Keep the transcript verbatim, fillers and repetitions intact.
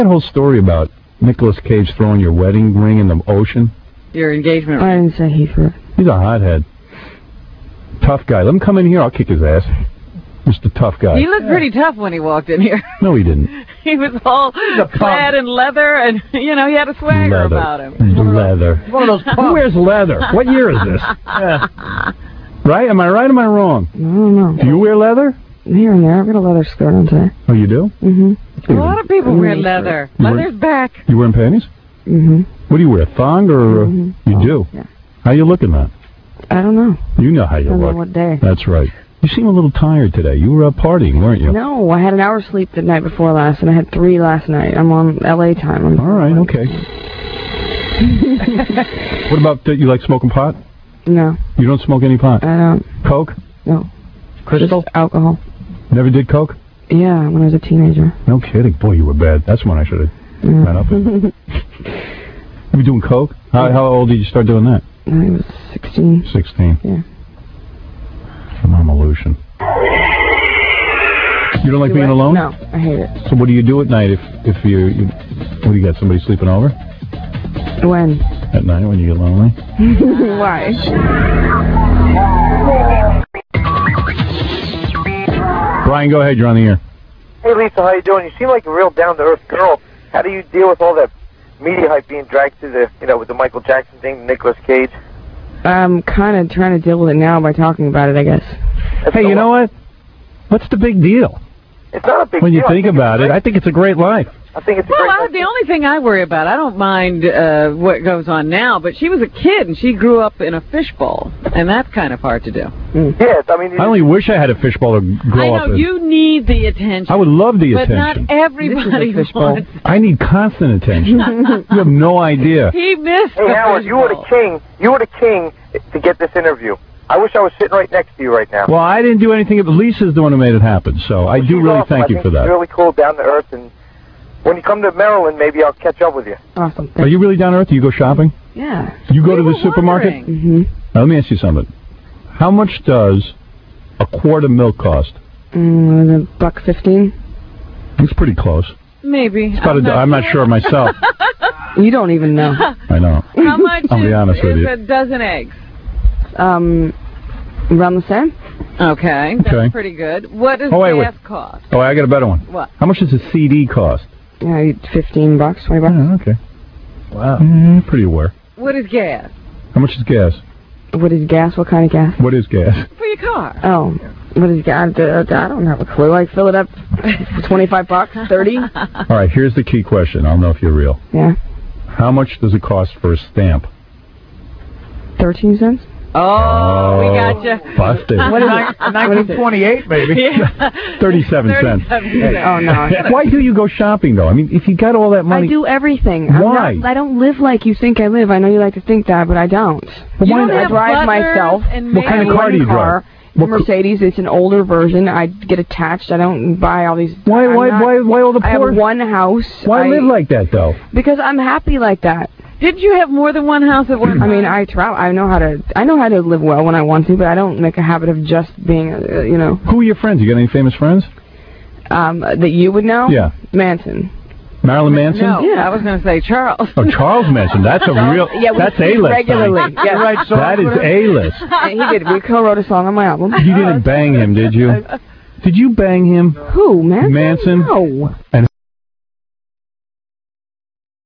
That whole story about Nicolas Cage throwing your wedding ring in the ocean. Your engagement ring. I didn't say he threw it. He's a hothead. Tough guy. Let him come in here. I'll kick his ass. Mister Tough Guy. He looked pretty tough when he walked in here. No, he didn't. He was all clad in leather, and, you know, he had a swagger leather. about him. Leather. One of those Who wears leather? What year is this? Yeah. Right? Am I right or am I wrong? I don't know. Do you wear leather? Here and there. I've got a leather skirt on today. Oh, you do? Mm-hmm. A lot of people wear leather. You wear- Leather's back. You wearing panties? Mm-hmm. What do you wear, thong or... Mm-hmm. You Oh, do? Yeah. How you looking, man? I don't know. You know how you Depends look. on what day. That's right. You seem a little tired today. You were out partying, weren't you? No, I had an hour's sleep the night before last, and I had three last night. I'm on L A time. I'm All right, okay. What about, uh, you like smoking pot? No, You don't smoke any pot? I don't. Coke? No. Crystal? Just alcohol. Never did coke? Yeah, when I was a teenager. No kidding. Boy, you were bad. That's when I should have Yeah. ran up with. You were doing coke? How, how old did you start doing that? I was sixteen. sixteen. Yeah. Phenomelution. You don't like Do being I? alone? No, I hate it. So what do you do at night if if you, you what do you got, somebody sleeping over? When? At night when you get lonely? Why? Brian, go ahead, you're on the air. Hey, Lisa, how you doing? You seem like a real down-to-earth girl. How do you deal with all that media hype being dragged through the, you know, with the Michael Jackson thing, Nicolas Cage? I'm kind of trying to deal with it now by talking about it, I guess. That's Hey, the you know one- what? What's the big deal? It's not a big When you deal. I think it's about it, great. I think it's a great life. I think it's a Well, great I, the only thing I worry about, I don't mind uh, what goes on now, but she was a kid and she grew up in a fishbowl, and that's kind of hard to do. Yes, I mean... I only wish I had a fishbowl to grow I up know in. you need the attention. I would love the but attention. not everybody This is a fishbowl. wants. I need constant attention. You have no idea. He missed Hey, the Howard, you were the fishbowl. king. You were the king to get this interview. I wish I was sitting right next to you right now. Well, I didn't do anything. Lisa's the one who made it happen, so I do She's really awesome. thank I you think for she's that. really cool, down to earth, and when you come to Maryland, maybe I'll catch up with you. Awesome. Are you really down to earth? Do you go shopping? Yeah. You go We to the were supermarket? wondering. Mm-hmm. Now, let me ask you something. How much does a quart of milk cost? Mm, a buck fifteen. It's pretty close. Maybe. It's about I'm a, not I'm not sure myself. You don't even know. I know. How much I'll be is, honest with is you. a dozen eggs? Um, around the same. Okay, that's Okay. pretty good. What does Oh, wait, wait. gas cost? Oh, I got a better one. What? How much does a C D cost? Yeah, fifteen bucks, twenty bucks. Oh, okay. Wow. Mm, pretty aware. What is gas? How much is gas? What is gas? What kind of gas? What is gas? For your car. Oh, what is gas? I don't have a clue. I fill it up for twenty-five bucks, thirty. All right, here's the key question. I'll know if you're real. Yeah, How much does it cost for a stamp? thirteen cents. Oh, we got you. Busted. What is it? nineteen twenty-eight, maybe. thirty-seven cents. Oh no. Why do you go shopping, though? I mean, if you got all that money... I do everything. I'm Why? Not, I don't live like you think I live. I know you like to think that, but I don't. Well, You why don't not? I have drive butlers myself. and What kind of maids? car do you drive? Car. What The Mercedes. It's an older version. I get attached. I don't buy all these. Why, I'm why, not- why, why all the I have poor... one house. Why I, live like that, though? Because I'm happy like that. Didn't you have more than one house at one time? I mean, I travel. I know how to. I know how to live well when I want to, but I don't make a habit of just being, uh, you know, Who are your friends? You got any famous friends? um, that you would know. Yeah. Manson. Marilyn Manson? No, Yeah. I was going to say Charles. Oh, Charles Manson. That's a real... Yeah, we that's speak A-list. regularly. honey. Yeah. Right, so That is A-list. And he did. We co-wrote a song on my album. You didn't bang him, did you? Did you bang him? Who, Manson? Manson? No. And